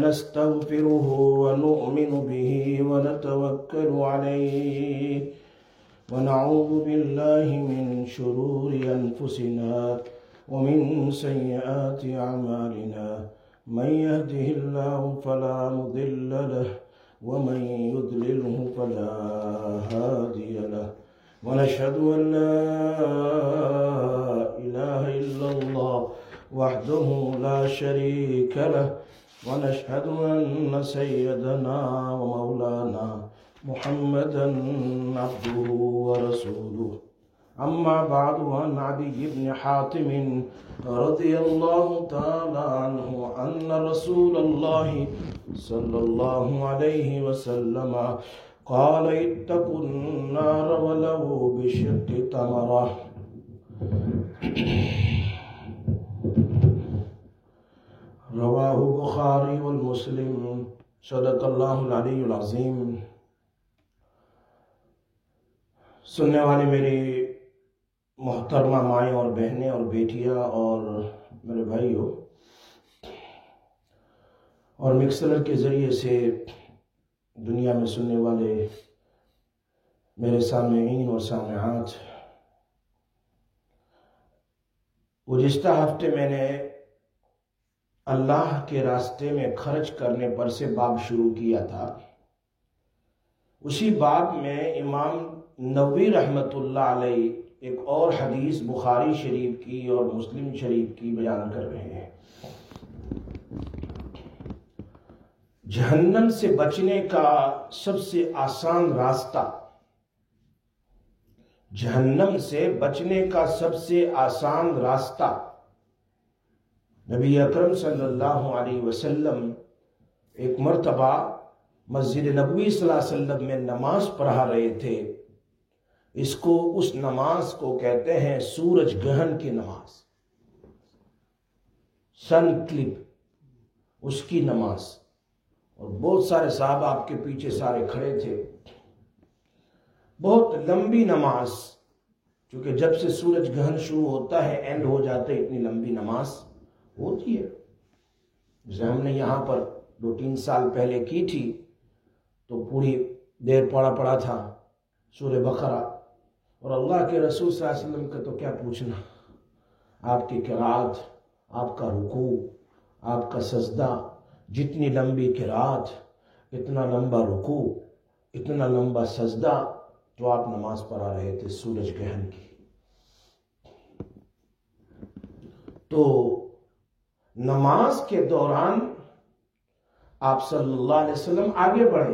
ونستغفره ونؤمن به ونتوكل عليه ونعوذ بالله من شرور أنفسنا ومن سيئات أعمالنا من يهده الله فلا مضل له ومن يضلله فلا هادي له ونشهد أن لا إله إلا الله وحده لا شريك له ونشهد أن سيدنا ومولانا محمدا عبده ورسوله أما بعد عن عدي بن حاتم رضي الله تعالى عنه أن رسول الله صلى الله عليه وسلم قال اتقوا النار ولو بشق تمرة رواه البخاري والمسلم صدق الله العلي العظيم۔ سننے والے میرے محترمہ مائیں اور بہنیں اور بیٹیاں اور میرے بھائیوں، اور مکسلر کے ذریعے سے دنیا میں سننے والے میرے سامعین اور سامعات، گزشتہ ہفتے میں نے اللہ کے راستے میں خرچ کرنے پر سے باب شروع کیا تھا۔ اسی باب میں امام نووی رحمۃ اللہ علیہ ایک اور حدیث بخاری شریف کی اور مسلم شریف کی بیان کر رہے ہیں۔ جہنم سے بچنے کا سب سے آسان راستہ، جہنم سے بچنے کا سب سے آسان راستہ، نبی اکرم صلی اللہ علیہ وسلم ایک مرتبہ مسجد نبوی صلی اللہ علیہ وسلم میں نماز پڑھا رہے تھے۔ اس نماز کو کہتے ہیں سورج گرہن کی نماز، سن کلپ، اس کی نماز، اور بہت سارے صحابہ آپ کے پیچھے سارے کھڑے تھے۔ بہت لمبی نماز، کیونکہ جب سے سورج گرہن شروع ہوتا ہے اینڈ ہو جاتا ہے، اتنی لمبی نماز ہوتی ہے۔ جسے ہم نے یہاں پر 2-3 سال پہلے کی تھی تو پوری دیر پڑھا تھا سورہ بقرہ، اور اللہ کے رسول صلی اللہ علیہ وسلم کا تو کیا پوچھنا، آپ کی قرات، آپ کا رکوع، آپ کا سجدہ، جتنی لمبی قرات، اتنا لمبا رکوع، اتنا لمبا سجدہ، تو آپ نماز پڑھا رہے تھے سورج گرہن کی۔ تو نماز کے دوران آپ صلی اللہ علیہ وسلم آگے بڑھے،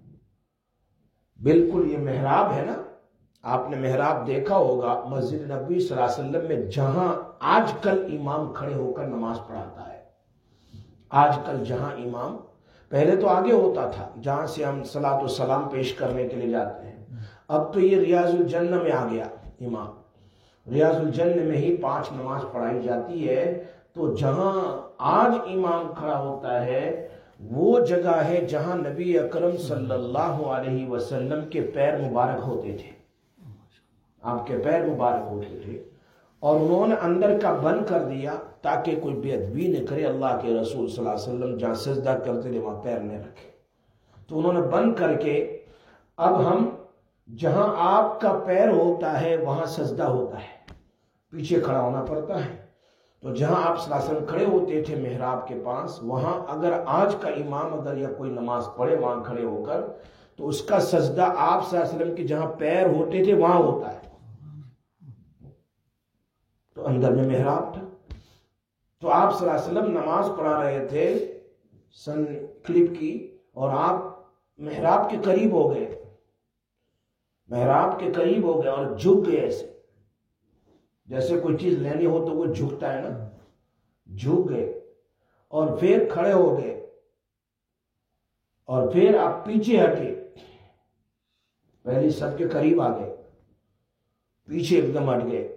بالکل یہ محراب ہے نا، آپ نے محراب دیکھا ہوگا مسجد نبوی صلی اللہ علیہ وسلم میں، جہاں آج کل امام کھڑے ہو کر نماز پڑھاتا ہے۔ آج کل جہاں امام، پہلے تو آگے ہوتا تھا جہاں سے ہم صلاۃ و سلام پیش کرنے کے لیے جاتے ہیں، اب تو یہ ریاض الجنہ میں آ گیا امام، ریاض الجنہ میں ہی 5 نماز پڑھائی جاتی ہے۔ تو جہاں آج امام کھڑا ہوتا ہے وہ جگہ ہے جہاں نبی اکرم صلی اللہ علیہ وسلم کے پیر مبارک ہوتے تھے، آپ کے پیر مبارک ہوتے تھے، اور انہوں نے اندر کا بند کر دیا تاکہ کوئی بے ادبی نہ کرے، اللہ کے رسول صلی اللہ علیہ وسلم جہاں سجدہ کرتے تھے وہاں پیر نہ رکھے، تو انہوں نے بند کر کے اب ہم جہاں آپ کا پیر ہوتا ہے وہاں سجدہ ہوتا ہے، پیچھے کھڑا ہونا پڑتا ہے۔ تو جہاں آپ صلی اللہ علیہ وسلم کھڑے ہوتے تھے محراب کے پاس، وہاں اگر آج کا امام اگر یا کوئی نماز پڑھے وہاں کھڑے ہو کر، تو اس کا سجدہ آپ صلی اللہ علیہ وسلم کے جہاں پیر ہوتے تھے وہاں ہوتا ہے۔ تو اندر میں محراب تھا، تو آپ صلی اللہ علیہ وسلم نماز پڑھا رہے تھے سن کلپ کی، اور آپ محراب کے قریب ہو گئے، محراب کے قریب ہو گئے اور جھک گئے، ایسے جیسے کوئی چیز لینی ہو تو وہ جھکتا ہے نا، جھک گئے، اور پھر کھڑے ہو گئے، اور پھر آپ پیچھے ہٹے، پہلی سب کے قریب آ گئے، پیچھے ایک دم ہٹ گئے۔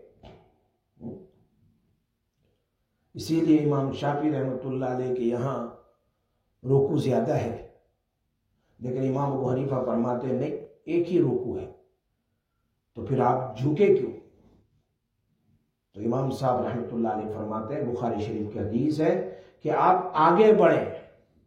اسی لیے امام شافعی رحمۃ اللہ علیہ کے یہاں رکوع زیادہ ہے، لیکن امام ابو حنیفہ فرماتے ہیں نہیں، ایک ہی رکوع ہے، تو پھر آپ جھکے کیوں؟ تو امام صاحب رحمۃ اللہ علیہ فرماتے ہیں، بخاری شریف کی حدیث ہے کہ آپ آگے بڑھیں،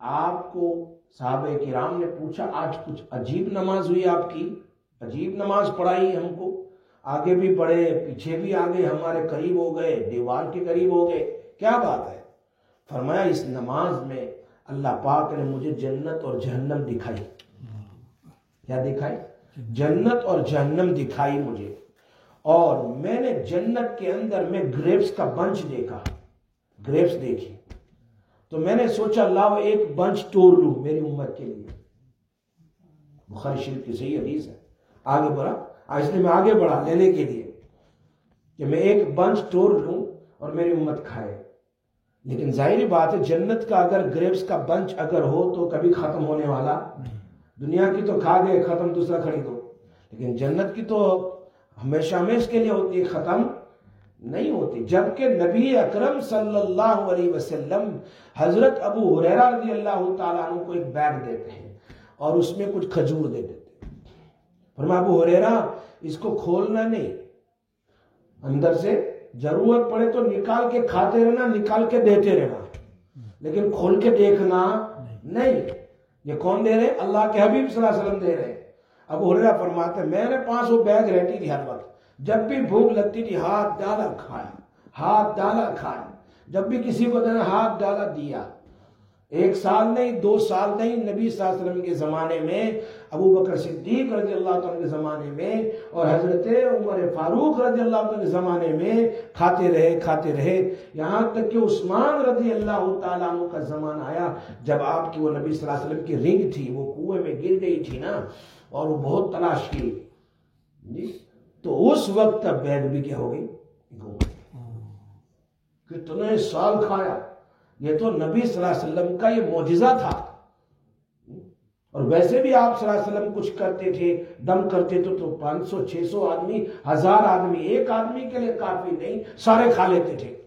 آپ کو صحابہ کرام نے پوچھا آج کچھ عجیب نماز ہوئی آپ کی، عجیب نماز پڑھائی ہم کو، آگے بھی بڑھے پیچھے بھی آگے، ہمارے قریب ہو گئے، دیوار کے قریب ہو گئے، کیا بات ہے؟ فرمایا اس نماز میں اللہ پاک نے مجھے جنت اور جہنم دکھائی۔ کیا دکھائی؟ جنت اور جہنم دکھائی مجھے، اور میں نے جنت کے اندر میں گریپس کا بنچ دیکھا، گریپس دیکھی، تو میں نے سوچا لاؤ ایک بنچ توڑ لوں میری امت کے لیے۔ بخاری شریف کی صحیح حدیث ہے۔ آگے بڑھا، اس لیے میں آگے بڑھا لینے کے لیے کہ میں ایک بنچ توڑ لوں اور میری امت کھائے۔ لیکن ظاہری بات ہے جنت کا اگر گریپس کا بنچ اگر ہو تو کبھی ختم ہونے والا، دنیا کی تو کھا گئے ختم، دوسرا خریدو، لیکن جنت کی تو ہمیشہ ہمیشہ کے لیے ہوتی ہے، ختم نہیں ہوتی۔ جبکہ نبی اکرم صلی اللہ علیہ وسلم حضرت ابو ہریرہ رضی اللہ تعالیٰ عنہ کو ایک بیگ دیتے ہیں اور اس میں کچھ کھجور دے دیتے ہیں۔ فرمایا ابو ہریرہ اس کو کھولنا نہیں، اندر سے ضرورت پڑے تو نکال کے کھاتے رہنا، نکال کے دیتے رہنا، لیکن کھول کے دیکھنا نہیں۔ یہ کون دے رہے؟ اللہ کے حبیب صلی اللہ علیہ وسلم دے رہے۔ ابو ہریرہ فرماتے ہیں میں نے 500 بیگ رہتی تھی ہر وقت، جب بھی بھوک لگتی تھی ہاتھ ڈالا کھایا، ہاتھ ڈالا کھایا، جب بھی کسی کو دینا ہاتھ ڈالا دیا۔ 1 سال نہیں، 2 سال نہیں، نبی صلی اللہ علیہ وسلم کے زمانے میں، ابو بکر صدیق رضی اللہ عنہ کے زمانے میں، اور حضرت عمر فاروق رضی اللہ عنہ کے زمانے میں کھاتے رہے، یہاں تک کہ عثمان رضی اللہ تعالیٰ عنہ کا زمانہ آیا جب آپ کی وہ نبی صلی اللہ علیہ وسلم کی رنگ تھی وہ کنویں میں گر گئی تھی نا، اور وہ بہت تلاش کی جی، تو اس وقت تک بیگ بھی کیا ہو گئی، کتنے سال کھایا۔ یہ تو نبی صلی اللہ علیہ وسلم کا یہ معجزہ تھا۔ اور ویسے بھی آپ صلی اللہ علیہ وسلم کچھ کرتے تھے، دم کرتے تھے تو 500 600 آدمی، 1000 آدمی، ایک آدمی کے لیے کافی نہیں، سارے کھا لیتے تھے۔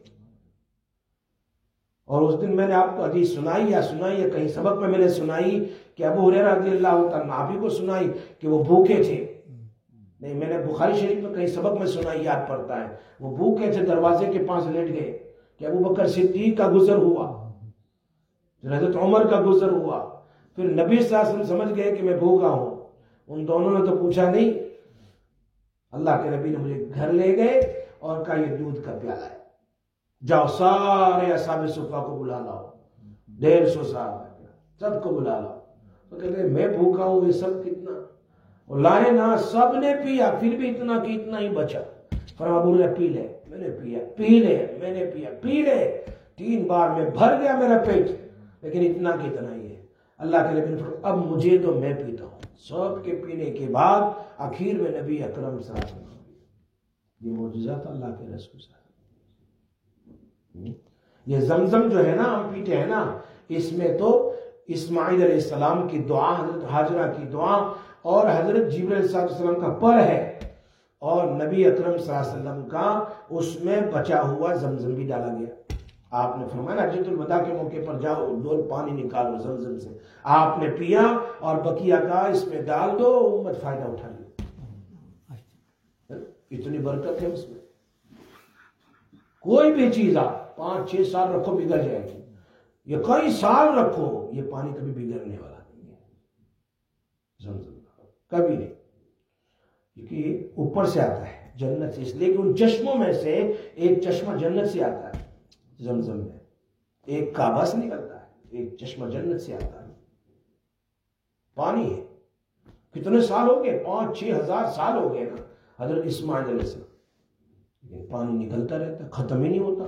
اور اس دن میں نے آپ کو حدیث سنائی یا کہیں سبق میں نے سنائی کہ ابو ہریرہ رضی اللہ تعالیٰ آپ ہی کو سنائی کہ وہ بھوکے تھے، نہیں میں نے بخاری شریف میں کہیں سبق میں سنائی، یاد پڑتا ہے، وہ بھوکے تھے، دروازے کے پاس لیٹ گئے کہ ابو بکر صدیق کا گزر ہوا، حضرت عمر کا گزر ہوا، پھر نبی صلی اللہ علیہ وسلم سمجھ گئے کہ میں بھوکا ہوں۔ ان دونوں نے تو پوچھا نہیں، اللہ کے نبی نے مجھے گھر لے گئے اور کہا یہ دودھ کا پیالہ ہے، جاؤ سارے اصحاب صفہ کو بلا لاؤ، 150 صحابہ سب کو بلا لاؤ۔ تو کہتے ہیں میں بھوکا ہوں، یہ سب کتنا؟ اور لائے نا، سب نے پیا، پھر بھی اتنا کہ اتنا ہی بچا۔ فرمایا ابو ہریرہ پی لے، میں نے پیا، پی لے، میں نے پیا، پی لے، 3 بار میں بھر گیا میرا پیٹ، لیکن اتنا کہ اتنا ہی ہے۔ اللہ کے نبی نے فرمایا اب مجھے تو میں پیتا ہوں۔ سب کے پینے کے بعد آخر میں نبی اکرم صلی اللہ علیہ وسلم، یہ معجزہ تھا اللہ کے رسول صلی اللہ علیہ وسلم۔ یہ زمزم جو ہے نا ہم پیتے ہیں نا، اس میں تو اسماعیل علیہ السلام کی دعا، حضرت ہاجرہ کی دعا اور حضرت جبرائیل علیہ السلام کا پر ہے، اور نبی اکرم صلی اللہ علیہ وسلم کا اس میں بچا ہوا زمزم بھی ڈالا گیا۔ آپ نے فرمایا حجۃ الوداع کے موقع پر جاؤ ڈول پانی نکالو زمزم سے، آپ نے پیا اور بقیہ کا اس میں ڈال دو، امت فائدہ اٹھا لے۔ اتنی برکت ہے اس میں، کوئی بھی چیز آپ 5-6 سال رکھو بگڑ جائے گی، یہ کئی سال رکھو یہ پانی کبھی بگڑنے والا نہیں ہے، زمزم کبھی نہیں، کیونکہ اوپر سے آتا ہے جنت سے، اس لیے کہ ان چشموں میں سے ایک چشمہ جنت سے آتا ہے، زمزم میں ایک کعبہ سے نکلتا ہے، ایک چشمہ جنت سے آتا ہے، پانی ہے۔ کتنے سال ہو گئے؟ 5-6 ہزار سال ہو گئے نا حضرت اسماعیل علیہ السلام، لیکن پانی نکلتا رہتا ہے، ختم ہی نہیں ہوتا۔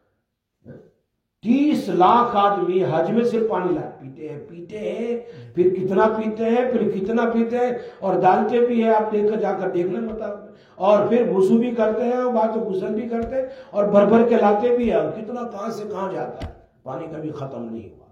30 لاکھ آدمی حج میں صرف پانی پیتے ہیں، پھر کتنا پیتے ہیں، پھر کتنا پیتے ہیں، اور ڈالتے بھی ہیں، آپ دیکھ کر جا کر دیکھ لیں مطابق، اور پھر وضو بھی کرتے ہیں، اور بعد میں غسل بھی کرتے ہیں، اور بھر بھر کے لاتے بھی ہیں، اور کتنا کہاں سے کہاں جاتا ہے، پانی کبھی ختم نہیں ہوا،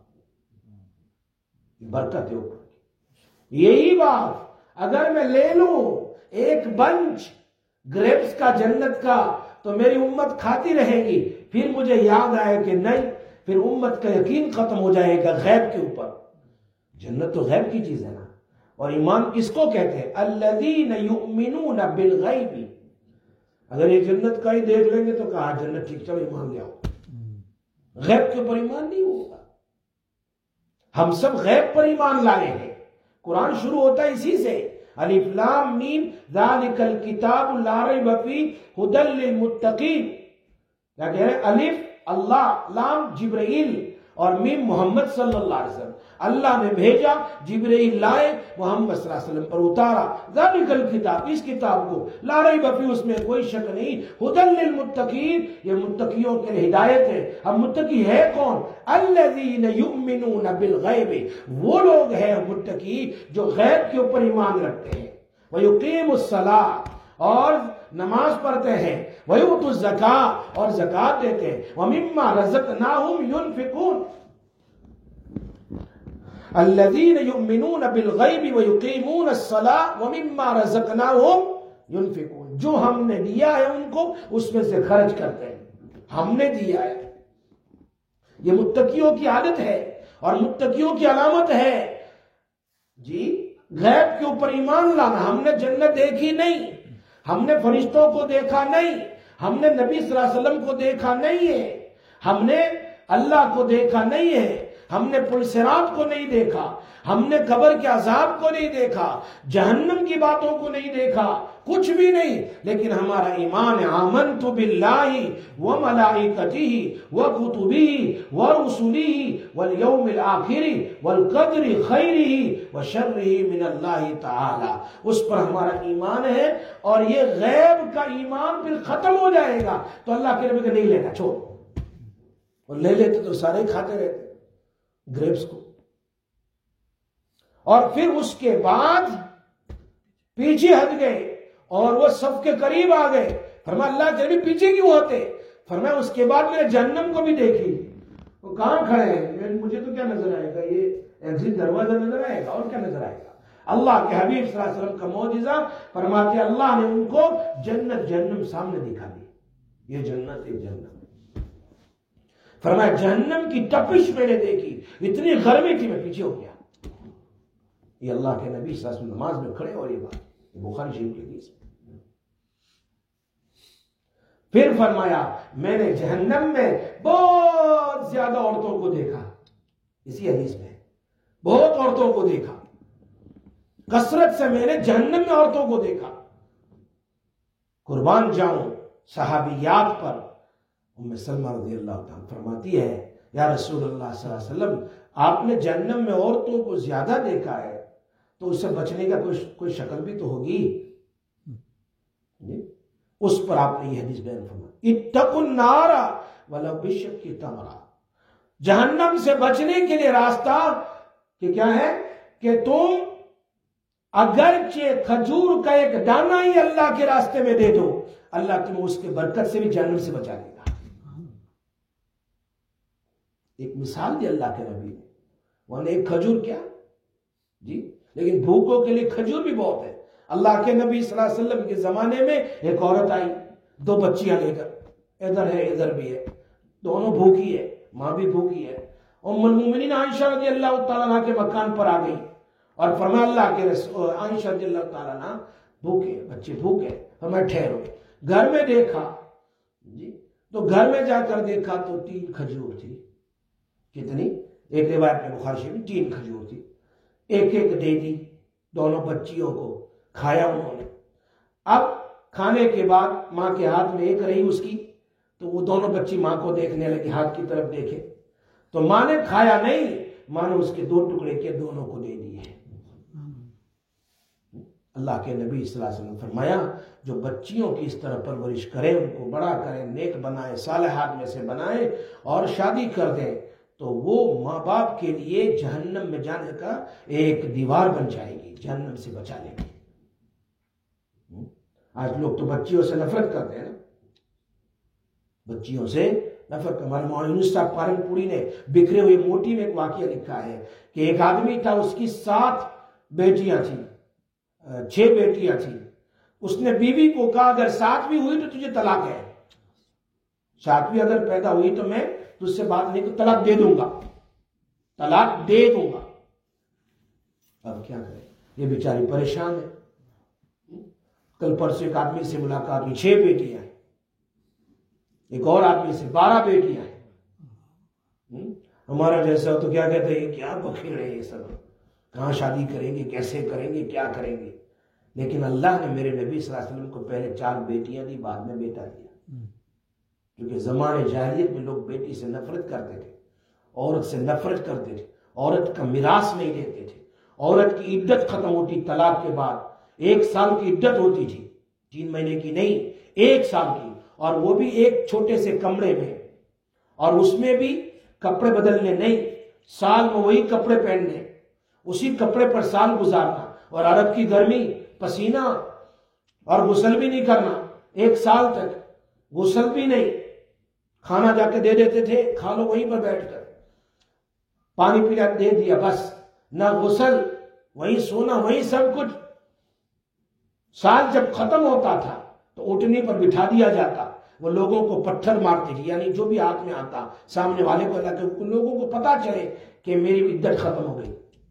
برکت ہے اوپر کی۔ یہی بات اگر میں لے لوں ایک بنچ گریپس کا جنت کا تو میری امت کھاتی رہے گی، پھر مجھے یاد آئے کہ نہیں، پھر امت کا یقین ختم ہو جائے گا غیب کے اوپر۔ جنت تو غیب کی چیز ہے نا، اور ایمان کس کو کہتے ہیں؟ الذین یؤمنون بالغیب۔ اگر یہ جنت کا ہی دیکھ لیں گے تو کہا جنت ٹھیک، چلو ایمان لے آؤ، غیب کے اوپر ایمان نہیں ہوگا۔ ہم سب غیب پر ایمان لائے ہیں. قرآن شروع ہوتا ہے اسی سے، الف لام میم ذالک الکتاب لا ریب فیہ ھدی للمتقین. کیا کہہ رہے ہیں؟ الف اللہ، لام جبرائیل، اور میم محمد صلی اللہ علیہ وسلم. اللہ نے بھیجا، جبرائیل لائے، محمد صلی اللہ علیہ وسلم پر اتارا. ذالک الکتاب، اس کتاب کو، لا ریب فیہ، اس میں کوئی شک نہیں، ھدی للمتقین، یہ متقیوں کے لیے ہدایت ہے. اب متقی ہے کون؟ الذین یؤمنون بالغیب، وہ لوگ ہیں متقی جو غیب کے اوپر ایمان رکھتے ہیں. ویقیموا الصلاۃ، اور نماز پڑھتے ہیں. ویؤتوا الزکاۃ، اور زکوٰۃ دیتے ہیں. ومما رزقناہم ینفقون. الذین یؤمنون بالغیب ویقیمون الصلاۃ ومما رزقناہم ینفقون. جو ہم نے دیا ہے ان کو اس میں سے خرچ کرتے ہیں. ہم نے دیا ہے. یہ متقیوں کی عادت ہے اور متقیوں کی علامت ہے. جی غیب کے اوپر ایمان لانا. ہم نے جنت دیکھی نہیں، ہم نے فرشتوں کو دیکھا نہیں، ہم نے نبی صلی اللہ علیہ وسلم کو دیکھا نہیں ہے، ہم نے اللہ کو دیکھا نہیں ہے، ہم نے پل صراط کو نہیں دیکھا، ہم نے قبر کے عذاب کو نہیں دیکھا، جہنم کی باتوں کو نہیں دیکھا، کچھ بھی نہیں. لیکن ہمارا ایمان ہے آمنت باللہ وملائکتہ وکتبہ ورسلہ والیوم الآخر والقدر خیرہ وشرہ من اللہ تعالی. اس پر ہمارا ایمان ہے. اور یہ غیب کا ایمان پھر ختم ہو جائے گا تو اللہ کے نبی کہ نہیں لینا، چھوڑ. اور لے لیتے تو سارے کھاتے رہتے گریپس کو. اور پھر اس کے بعد پیچھے ہٹ گئے اور وہ سب کے قریب آ گئے. فرمایا اللہ کے نبی پیچھے کیوں ہوتے؟ فرمایا اس کے بعد میں نے جہنم کو بھی دیکھی. وہ کہاں کھڑے ہیں؟ مجھے تو کیا نظر آئے گا؟ یہ ایگزٹ دروازہ نظر آئے گا اور کیا نظر آئے گا؟ اللہ کے حبیب صلی اللہ علیہ وسلم کا معجزہ. فرماتے اللہ نے ان کو جنت جہنم سامنے دکھا دی. یہ جنت ایک جنت. فرمایا جہنم کی تپش میں نے دیکھی، اتنی گرمی تھی، میں پیچھے ہو گیا. یہ اللہ کے نبی صلی اللہ علیہ وسلم نماز میں کھڑے اور یہ بات بخاری شریف کی حدیث. پھر فرمایا میں نے جہنم میں بہت زیادہ عورتوں کو دیکھا. اسی حدیث میں بہت عورتوں کو دیکھا، کثرت سے میں نے جہنم میں عورتوں کو دیکھا. قربان جاؤں صحابیات پر. ام سلمہ رضی اللہ تعالیٰ فرماتی ہے یا رسول اللہ صلی اللہ علیہ وسلم آپ نے جہنم میں عورتوں کو زیادہ دیکھا ہے تو اس سے بچنے کا کوئی شکل بھی تو ہوگی. اس پر آپ نے یہ حدیث بیان فرمائی اتقوا النار ولو بشق تمرہ. جہنم سے بچنے کے لیے راستہ کہ کیا ہے کہ تم اگرچہ کھجور کا ایک دانہ ہی اللہ کے راستے میں دے دو، اللہ تمہیں اس کے برکت سے بھی جہنم سے بچا لے گا. ایک مثال دی اللہ کے نبی نے. وہاں ایک کھجور کیا جی، لیکن بھوکوں کے لیے کھجور بھی بہت ہے. اللہ کے نبی صلی اللہ علیہ وسلم کے زمانے میں ایک عورت آئی 2 بچیاں لے کر، ادھر ہے ادھر بھی ہے، دونوں بھوکی ہے، ماں بھی بھوکی ہے. ام المومنین عائشہ رضی اللہ تعالیٰ عنہ کے مکان پر آ گئی اور فرمایا اللہ کے رسول عائشہ رضی اللہ تعالیٰ عنہ بھوکے، بچے بھوکے. فرمایا ٹھہرو. گھر میں دیکھا جی، تو گھر میں جا کر دیکھا تو 3 کھجور تھی. کتنی؟ ایک روایت میں بخاری شریف میں 3 کھجور تھی. ایک ایک دے دی دونوں بچیوں کو، کھایا انہوں نے. اب کھانے کے بعد ماں کے ہاتھ میں ایک رہی اس کی، تو وہ دونوں بچی ماں کو دیکھنے لگی، ہاتھ کی طرف دیکھے تو ماں نے کھایا نہیں، ماں نے اس کے 2 ٹکڑے کے دونوں کو دے دیے. اللہ کے نبی صلی اللہ علیہ وسلم فرمایا جو بچیوں کی اس طرح پرورش کرے، ان کو بڑا کرے، نیک بنائے، صالحات میں سے بنائے اور شادی کر دے تو وہ ماں باپ کے لیے جہنم میں جانے کا ایک دیوار بن جائے گی، جہنم سے بچا لے گی. آج لوگ تو بچیوں سے نفرت کرتے ہیں نا، بچیوں سے نفرت. ہمارے مولانا یونس صاحب پارن پوری نے بکھرے ہوئے موٹی میں ایک واقعہ لکھا ہے کہ ایک آدمی تھا، اس کی 7 بیٹیاں تھیں، 6 بیٹیاں تھیں. اس نے بیوی کو کہا اگر 7ویں ہوئی تو تجھے طلاق ہے، 7ویں اگر پیدا ہوئی تو میں تجھ سے بات نہیں، تو طلاق دے دوں گا، طلاق دے دوں گا. اب کیا کرے، یہ بیچاری پریشان ہے. کل پرسوں ایک آدمی سے ملاقات ہوئی، 6 بیٹیاں ہیں. ایک اور آدمی سے 12 بیٹیاں ہیں. ہمارا جیسا ہو تو کیا کہتے ہیں کیا بکھیڑے یہ سب، کہاں شادی کریں گے، کیسے کریں گے، کیا کریں گے. لیکن اللہ نے میرے نبی صلی اللہ علیہ وسلم کو پہلے 4 بیٹیاں دی، بعد میں بیٹا دیا. کیونکہ زمانے جاہلیت میں لوگ بیٹی سے نفرت کرتے تھے، عورت سے نفرت کرتے تھے، عورت کا میراث نہیں دیتے تھے. عورت کی عدت ختم ہوتی طلاق کے بعد، 1 سال کی عدت ہوتی تھی، 3 مہینے کی نہیں، 1 سال کی، اور وہ بھی ایک چھوٹے سے کمرے میں، اور اس میں بھی کپڑے بدلنے نہیں، سال میں وہی کپڑے پہننے، اسی کپڑے پر سال گزارنا. اور عرب کی گرمی، پسینہ، اور غسل بھی نہیں کرنا 1 سال تک، غسل بھی نہیں. کھانا جا کے دے دیتے تھے، کھا لو وہیں پر بیٹھ کر، پانی پی دے دیا بس، نہ غسل، وہیں سونا، وہیں سب کچھ. سال جب ختم ہوتا تھا تو اونٹنی پر بٹھا دیا جاتا، وہ لوگوں کو پتھر مارتی تھی، یعنی جو بھی ہاتھ میں آتا سامنے والے کو، کہ لوگوں کو پتا چلے کہ میری عدت ختم ہو گئی.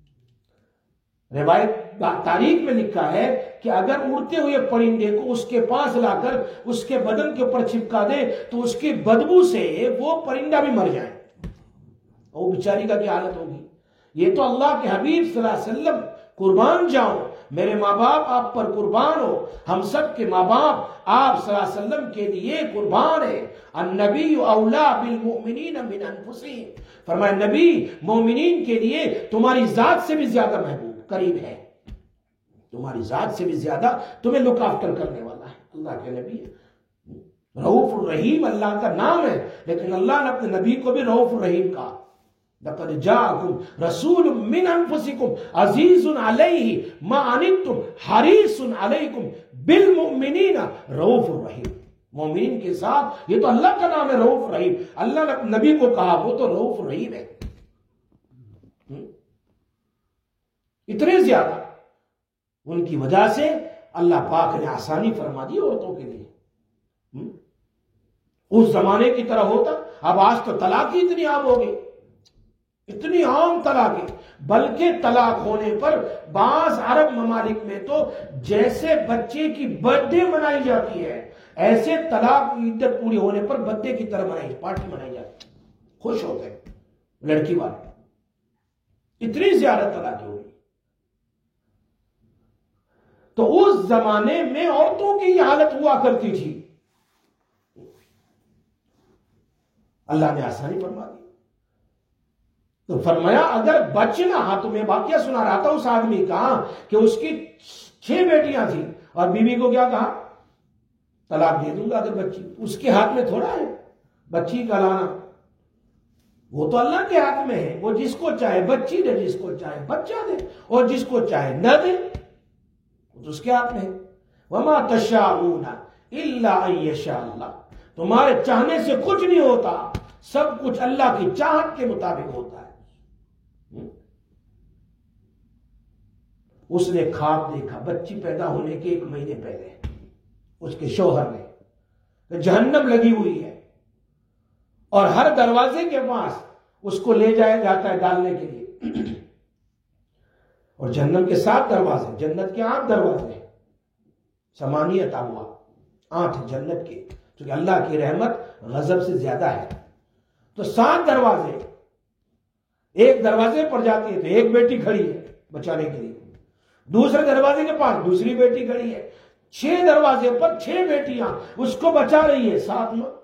روایت تاریخ میں لکھا ہے کہ اگر اڑتے ہوئے پرندے کو اس کے پاس لا کر اس کے بدن کے اوپر چھپکا دے تو اس کی بدبو سے وہ پرندہ بھی مر جائے، وہ بیچاری کا کیا حالت ہوگی. یہ تو اللہ کے حبیب صلی اللہ علیہ وسلم، قربان جاؤ، میرے ماں باپ آپ پر قربان ہو، ہم سب کے ماں باپ آپ صلی اللہ علیہ وسلم کے لیے قربان ہے. النبی اولا بالمؤمنین من انفسہم، فرمایا نبی مومنین کے لیے تمہاری ذات سے بھی زیادہ محبوب، قریب ہے، تمہاری ذات سے بھی زیادہ تمہیں لک آفٹر کرنے والا ہے. اللہ کے نبی ہے، رؤوف الرحیم اللہ کا نام ہے، لیکن اللہ نے اپنے نبی کو بھی رؤوف الرحیم کہا. لقد جاءکم رسول من انفسکم عزیز علیہ ما عنتم حریص علیکم بالمؤمنین رؤوف الرحیم. مومنین کے ساتھ، یہ تو اللہ کا نام ہے رؤوف الرحیم، اللہ نے اپنے نبی کو کہا وہ تو رؤوف الرحیم ہے. اتنے زیادہ ان کی وجہ سے اللہ پاک نے آسانی فرما دی عورتوں کے لیے. اس زمانے کی طرح ہوتا، اب آج تو طلاق ہی اتنی عام ہو گئی، اتنی عام طلاقیں، بلکہ طلاق ہونے پر بعض عرب ممالک میں تو جیسے بچے کی برتھ ڈے منائی جاتی ہے، ایسے طلاق کی عدت پوری ہونے پر برتھ ڈے کی طرح پارٹی منائی جاتی ہے، خوش ہوتے ہیں لڑکی والے. اتنی زیادہ طلاقیں ہوئی. تو اس زمانے میں عورتوں کی یہ حالت ہوا کرتی تھی. اللہ نے آسانی فرما دی. تو فرمایا اگر بچنا، ہاں تو میں واقعہ سنا رہا تھا اس آدمی کا کہ اس کی 6 بیٹیاں تھیں اور بیوی کو کیا کہا، طلاق دے دوں گا اگر بچی. اس کے ہاتھ میں تھوڑا ہے بچی کا لانا، وہ تو اللہ کے ہاتھ میں ہے. وہ جس کو چاہے بچی دے، جس کو چاہے بچہ دے، اور جس کو چاہے نہ دے، وہ تو اس کے ہاتھ میں ہے. وما تشاءون الا ان یشاء اللہ، تمہارے چاہنے سے کچھ نہیں ہوتا، سب کچھ اللہ کی چاہت کے مطابق ہوتا ہے. اس نے خواب دیکھا بچی پیدا ہونے کے 1 مہینے پہلے، اس کے شوہر نے، کہ جہنم لگی ہوئی ہے اور ہر دروازے کے پاس اس کو لے جایا جاتا ہے ڈالنے کے لیے. اور جہنم کے 7 دروازے، جنت کے 8 دروازے، 8 ابواب، 8 جنت کے، کیونکہ اللہ کی رحمت غضب سے زیادہ ہے. تو 7 دروازے، ایک دروازے پر جاتی ہے تو ایک بیٹی کھڑی ہے بچانے کے لیے، دوسرے دروازے کے پاس دوسری بیٹی کھڑی ہے، 6 دروازے پر 6 بیٹیاں اس کو بچا رہی ہے. 7 میں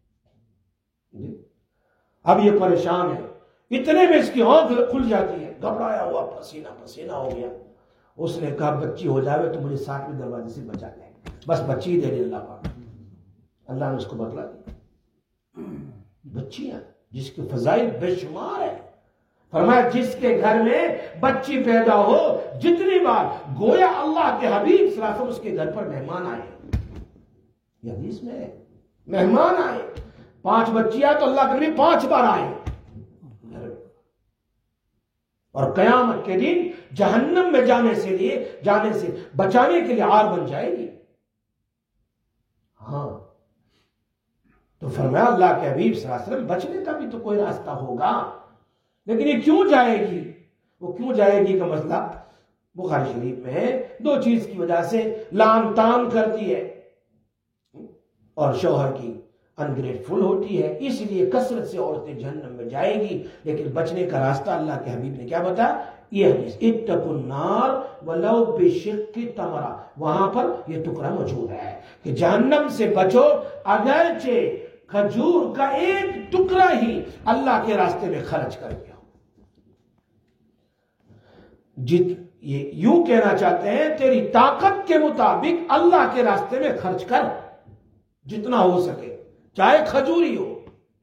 اب یہ پریشان ہے، اتنے میں اس کی آنکھ کھل جاتی ہے، گھبرایا ہوا پسینہ پسینہ ہو گیا. اس نے کہا بچی ہو جاوے تو مجھے 7ویں دروازے سے بچا لے، بس بچی دے دے اللہ پاک. اللہ نے اس کو بتلا دی. بچیاں جس کی فضائل بے شمار ہے. فرمایا جس کے گھر میں بچی پیدا ہو، جتنی بار گویا اللہ کے حبیب صلی اللہ علیہ وسلم اس کے گھر پر مہمان آئے، یہ حدیث میں ہے، مہمان آئے، 5 بچیاں تو اللہ کے نبی 5 بار آئے. اور قیامت کے دن جہنم میں جانے سے بچانے کے لیے آر بن جائے گی. ہاں تو فرمایا اللہ کے حبیب صلی اللہ علیہ وسلم بچنے کا بھی تو کوئی راستہ ہوگا، لیکن یہ کیوں جائے گی؟ وہ کیوں جائے گی کا مسئلہ بخاری شریف میں ہے. 2 چیز کی وجہ سے لعن تان کرتی ہے، اور شوہر کی انگریٹفل ہوتی ہے، اس لیے کثرت سے عورتیں جہنم میں جائے گی۔ لیکن بچنے کا راستہ اللہ کے حبیب نے کیا بتایا؟ یہ حدیث اتقوا النار ولو بشق تمرہ، وہاں پر یہ ٹکڑا موجود ہے کہ جہنم سے بچو اگرچہ کھجور کا ایک ٹکڑا ہی اللہ کے راستے میں خرچ کر کے ہو۔ یہ یوں کہنا چاہتے ہیں تیری طاقت کے مطابق اللہ کے راستے میں خرچ کر جتنا ہو سکے، چاہے کھجوری ہو۔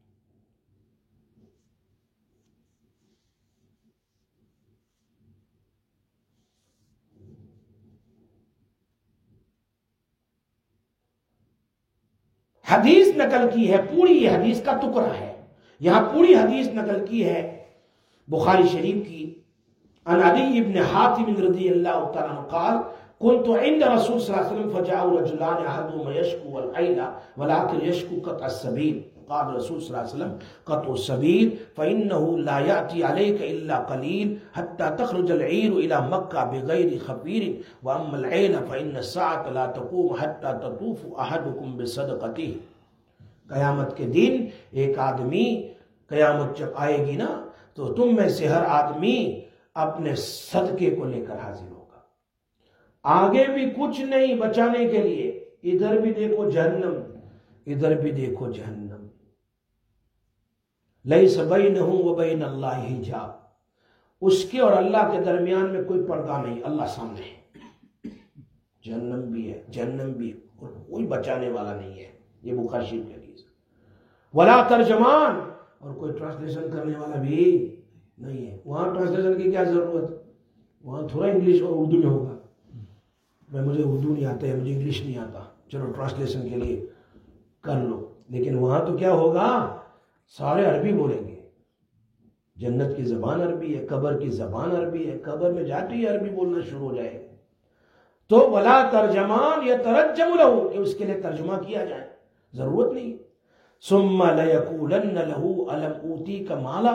حدیث نقل کی ہے، پوری یہ حدیث کا ٹکڑا ہے، یہاں پوری حدیث نقل کی ہے بخاری شریف کی۔ عن عدی بن حاتم رضی اللہ تعالیٰ عنہ قال كنت عند رسول صلی اللہ علیہ وسلم فجاء رجلان احدهما يشكو العين ولكن يشكو قطع السبيل قال رسول صلی اللہ علیہ وسلم قطع السبيل فإنه لا يأتي عليك إلا قليل حتى تخرج العير إلى مكة بغير خبير وأما العين فإن الساعة لا تقوم حتى تطوف أحدكم بصدقته۔ قیامت کے دن ایک آدمی، قیامت جب آئے گی نا تو تم میں سے ہر آدمی اپنے صدقے کو لے کر حاضر ہوگا، آگے بھی کچھ نہیں بچانے کے لیے، ادھر بھی دیکھو جہنم، ادھر بھی دیکھو جہنم۔ لیس بینہ و بین اللہ حجاب، اس کے اور اللہ کے درمیان میں کوئی پردہ نہیں، اللہ سامنے ہے، جہنم بھی ہے، جہنم بھی ہے، اور کوئی بچانے والا نہیں ہے۔ یہ بخاری شریف کی حدیث۔ ولا ترجمان، اور کوئی ٹرانسلیشن کرنے والا بھی نہیں ہے۔ وہاں ٹرانسلیشن کی کیا ضرورت؟ وہاں تھوڑا انگلش اور اردو میں ہوگا، مجھے اردو نہیں آتا ہے، مجھے انگلش نہیں آتا، چلو ٹرانسلیشن کے لیے کر لو۔ لیکن وہاں تو کیا ہوگا؟ سارے عربی بولیں گے، جنت کی زبان عربی ہے، قبر کی زبان عربی ہے، قبر میں جاتے ہی عربی بولنا شروع ہو جائے گا۔ تو ولا ترجمان یترجم لہ، کہ اس کے لیے ترجمہ کیا جائے، ضرورت نہیں۔ ثم لیقولن لہ الم اوتیک مالا،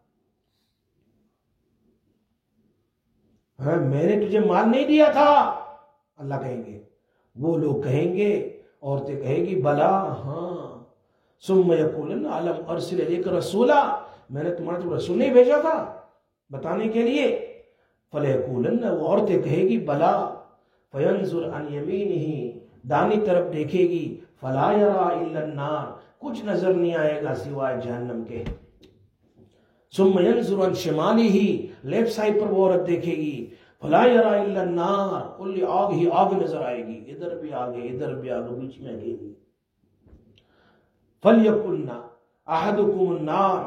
میں نے تجھے مال نہیں دیا تھا، اللہ کہیں گے، وہ لوگ کہیں گے، عورتیں کہیں گی بلا ہاں۔ ثم یقولن الم ارسل الیک رسولا، میں نے تمہارے تو رسول نہیں بھیجا تھا بتانے کے لیے؟ فلیقولن، وہ عورتیں کہیں گی بلا۔ فینظر عن یمینہ، دانی طرف دیکھے گی، فلا یرا الا النار، کچھ نظر نہیں آئے گا سوائے جہنم کے۔ ثم ینظر عن شمالہ، لیفٹ سائڈ پر وہ عورت دیکھے گی، فلا یرا الا النار، کلی آگ ہی آگ نظر آئے گی، ادھر بھی آگے ادھر بھی آگے، بیچ میں اکیلی۔ فلیقلن احدکم النار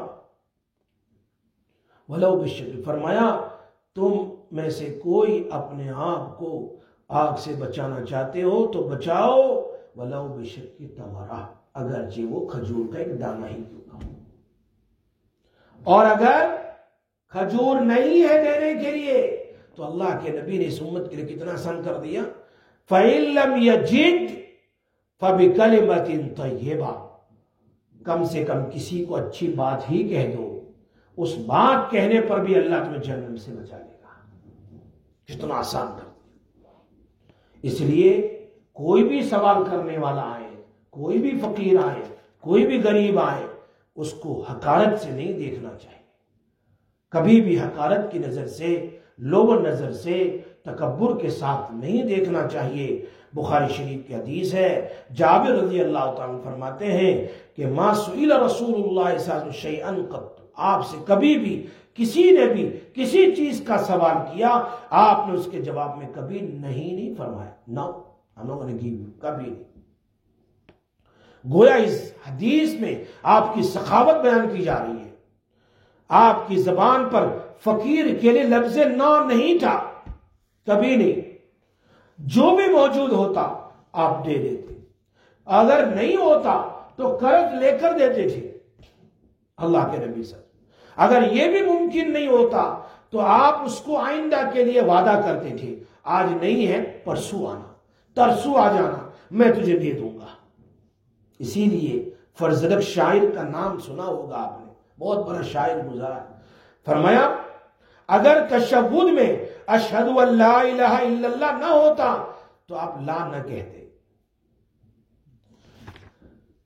ولو بالشق، فرمایا تم میں سے کوئی اپنے آپ کو آگ سے بچانا چاہتے ہو تو بچاؤ، ولو بالشق تمرہ، اگرچہ وہ کھجور کا ایک دانہ ہی کیوں نہ ہو۔ اور اگر کھجور نہیں ہے دینے کے لیے تو اللہ کے نبی نے اس امت کے لیے کتنا آسان کر دیا، فَإِن لَمْ يَجِدْ فَبِكَلِمَةٍ طَيِّبَةٍ، کم سے کم کسی کو اچھی بات ہی کہہ دو، اس بات کہنے پر بھی اللہ تمہیں جہنم سے بچا لے گا۔ کتنا آسان کر دیا۔ اس لیے کوئی بھی سوال کرنے والا آئے، کوئی بھی فقیر آئے، کوئی بھی غریب آئے، اس کو حقارت سے نہیں دیکھنا چاہیے، کبھی بھی حقارت کی نظر سے، لوور نظر سے، تکبر کے ساتھ نہیں دیکھنا چاہیے۔ بخاری شریف کی حدیث ہے، جابر رضی اللہ تعالیٰ فرماتے ہیں کہ ما سئل رسول اللہ صلی اللہ علیہ وسلم شیئا قط، آپ سے کبھی بھی کسی نے بھی کسی چیز کا سوال کیا، آپ نے اس کے جواب میں کبھی نہیں فرمایا، نو ہم لوگوں نے کبھی نہیں۔ گویا اس حدیث میں آپ کی سخاوت بیان کی جا رہی ہے، آپ کی زبان پر فقیر کے لیے لفظ نا نہیں تھا، کبھی نہیں، جو بھی موجود ہوتا آپ دے دیتے، اگر نہیں ہوتا تو قرض لے کر دیتے تھے اللہ کے نبی صلی اللہ علیہ وسلم۔ اگر یہ بھی ممکن نہیں ہوتا تو آپ اس کو آئندہ کے لیے وعدہ کرتے تھے، آج نہیں ہے پرسوں آنا، ترسوں آ جانا، میں تجھے دے دوں گا۔ اسی لیے فرزدق شاعر کا نام سنا ہوگا آپ نے، بہت بڑا شاعر گزرا ہے، فرمایا اگر تشہد میں اشہد ان لا الہ الا اللہ نہ ہوتا تو آپ لا نہ کہتے۔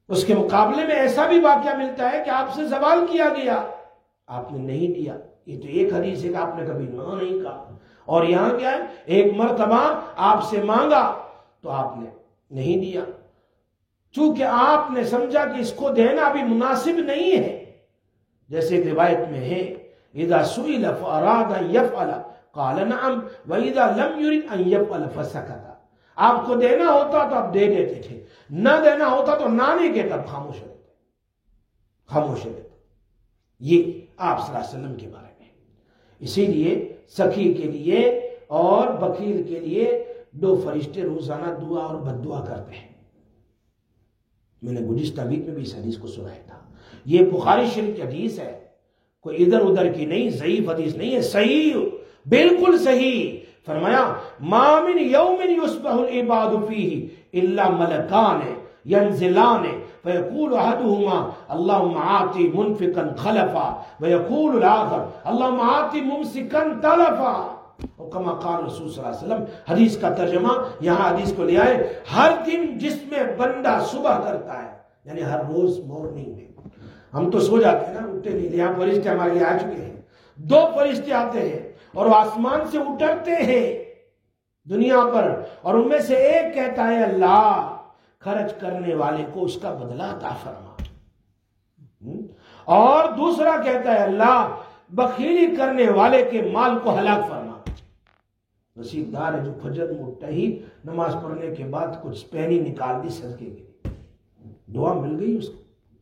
اس کے مقابلے میں ایسا بھی واقعہ ملتا ہے کہ آپ سے سوال کیا گیا، آپ نے نہیں دیا. یہ تو ایک حدیث ہے کہ آپ نے کبھی نہ نہیں کہا. اور یہاں کیا ہے، ایک مرتبہ آپ سے مانگا تو آپ نے نہیں دیا، چونکہ آپ نے سمجھا کہ اس کو دینا بھی مناسب نہیں ہے. جیسے ایک روایت میں ہے، اذا سئل فاراد ان يفعل قال نعم واذا لم يرد ان يفعل فسكت. آپ کو دینا ہوتا تو آپ دے دیتے تھے، نہ دینا ہوتا تو نہ نہیں کہتا، خاموش رہتے، خاموش رہتے. یہ آپ صلی اللہ علیہ وسلم کے بارے میں. اسی لیے سخی کے لیے اور بخیل کے لیے 2 فرشتے روزانہ دعا اور بد دعا کرتے ہیں. میں نے گزشتہ ویک میں بھی اس حدیث کو سنایا تھا. یہ بخاری شریف کی حدیث ہے، کوئی ادھر ادھر کی نہیں، ضعیف حدیث نہیں ہے، صحیح، بالکل صحیح. فرمایا ما من یوم یصبح العباد فیہ الا ملکان ینزلان فیقول احدہما اللہم آتی منفقا خلفا ویقول الاخر اللہم آتی ممسکا تلفا. اور کما قال رسول صلی اللہ علیہ وسلم. حدیث کا ترجمہ یہاں حدیث کو لے آئے، ہر دن جس میں بندہ صبح کرتا ہے، یعنی ہر روز مارننگ میں. ہم تو سو جاتے ہیں نا، اٹھتے نہیں. یہاں فرشتے ہمارے لیے آ چکے ہیں، 2 فرشتے آتے ہیں اور وہ آسمان سے اترتے ہیں دنیا پر، اور ان میں سے ایک کہتا ہے اللہ خرچ کرنے والے کو اس کا بدلہ عطا فرما، اور دوسرا کہتا ہے اللہ بخیلی کرنے والے کے مال کو ہلاک فرما. نصیب دار ہے جو فجر میں اٹھتا ہی نماز پڑھنے کے بعد کچھ پہنی نکال دی صدقے کے لیے، دعا مل گئی اس کو.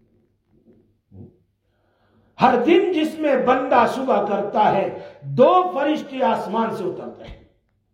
ہر دن جس میں بندہ صبح کرتا ہے 2 فرشتے آسمان سے اترتے ہیں.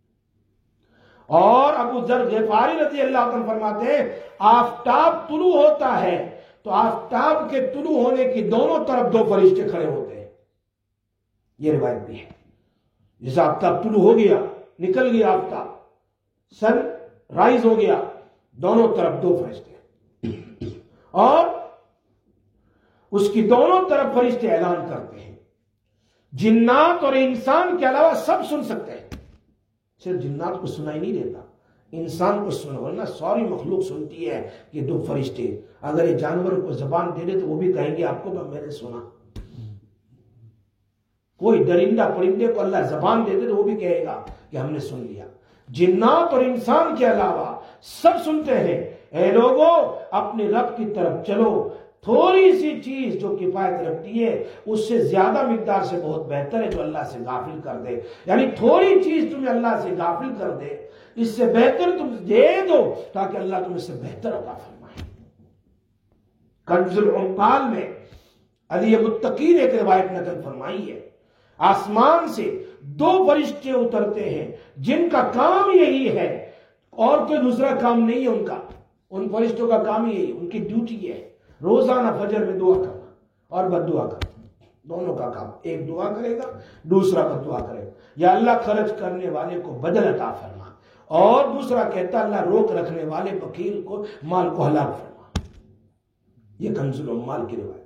اور ابو ذر غفاری رضی اللہ عنہ فرماتے ہیں آفتاب طلوع ہوتا ہے تو آفتاب کے طلوع ہونے کی دونوں طرف 2 فرشتے کھڑے ہوتے ہیں. یہ روایت بھی ہے. جس آفتاب طلوع ہو گیا، نکل گیا آفتاب، سن رائز ہو گیا، دونوں طرف 2 فرشتے، اور اس کی دونوں طرف فرشتے اعلان کرتے ہیں. جنات اور انسان کے علاوہ سب سن سکتے ہیں، صرف جنات کو سنائی نہیں دیتا، انسان کو سنا، ورنہ ساری مخلوق سنتی ہے. یہ 2 فرشتے اگر یہ جانور کو زبان دے دے تو وہ بھی کہیں گے آپ کو میں نے سنا. کوئی درندہ پرندے کو اللہ زبان دے دے تو وہ بھی کہے گا کہ ہم نے سن لیا. جنات اور انسان کے علاوہ سب سنتے ہیں. اے لوگوں اپنے رب کی طرف چلو، تھوڑی سی چیز جو کفایت رکھتی ہے اس سے زیادہ مقدار سے بہت بہتر ہے جو اللہ سے غافل کر دے. یعنی تھوڑی چیز تمہیں اللہ سے غافل کر دے، اس سے بہتر تم دے دو تاکہ اللہ تمہیں سے بہتر عطا فرمائے. کنز العمال میں علی متقی نے ایک روایت نقل فرمائی ہے، آسمان سے 2 فرشتے اترتے ہیں جن کا کام یہی ہے، اور کوئی دوسرا کام نہیں ہے ان کا. ان فرشتوں کا کام یہی، ان کی ڈیوٹی ہے روزانہ فجر میں دعا کرنا اور بد دعا کرنا. دونوں کا کام، ایک دعا کرے گا، دوسرا بد دعا کرے گا. یا اللہ خرچ کرنے والے کو بدل عطا فرما، اور دوسرا کہتا اللہ روک رکھنے والے بخیل کو مال کو ہلاک فرما. یہ کنز العمال کی روایت.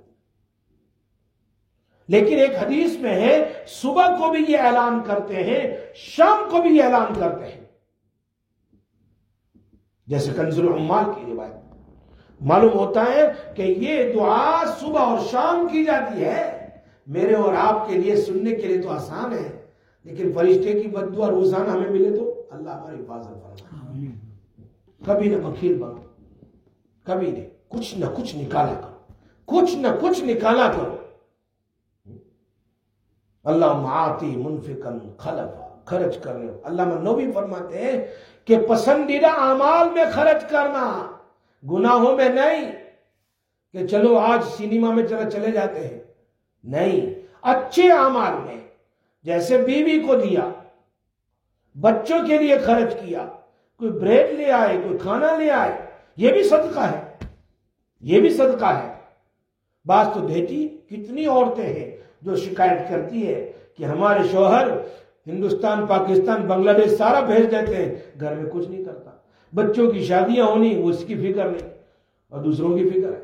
لیکن ایک حدیث میں ہے صبح کو بھی یہ اعلان کرتے ہیں، شام کو بھی یہ اعلان کرتے ہیں، جیسے کنز العمال کی روایت. معلوم ہوتا ہے کہ یہ دعا صبح اور شام کی جاتی ہے. میرے اور آپ کے لیے سننے کے لیے تو آسان ہے، لیکن فرشتے کی بد دعا روزانہ ہمیں ملے تو اللہ ہماری حفاظت فرمائے. کبھی نہ بخیل بنو، کبھی نہیں، کچھ نہ کچھ نکالا کرو، کچھ نہ کچھ نکالا کرو. اللہ آتی منفقا خلفا، خرچ کرنے. علامہ نووی فرماتے ہیں کہ پسندیدہ اعمال میں خرچ کرنا، گناہوں میں نہیں کہ چلو آج سینما میں چلے جاتے ہیں، نہیں، اچھے اعمال میں. جیسے بیوی کو دیا، بچوں کے لیے خرچ کیا، کوئی بریڈ لے آئے، کوئی کھانا لے آئے، یہ بھی صدقہ ہے، یہ بھی صدقہ ہے. بعض تو دیتی، کتنی عورتیں ہیں جو شکایت کرتی ہے کہ ہمارے شوہر ہندوستان، پاکستان، بنگلہ دیش سارا بھیج دیتے ہیں، گھر میں کچھ نہیں کرتا. بچوں کی شادیاں ہونی وہ اس کی فکر نہیں، اور دوسروں کی فکر ہے.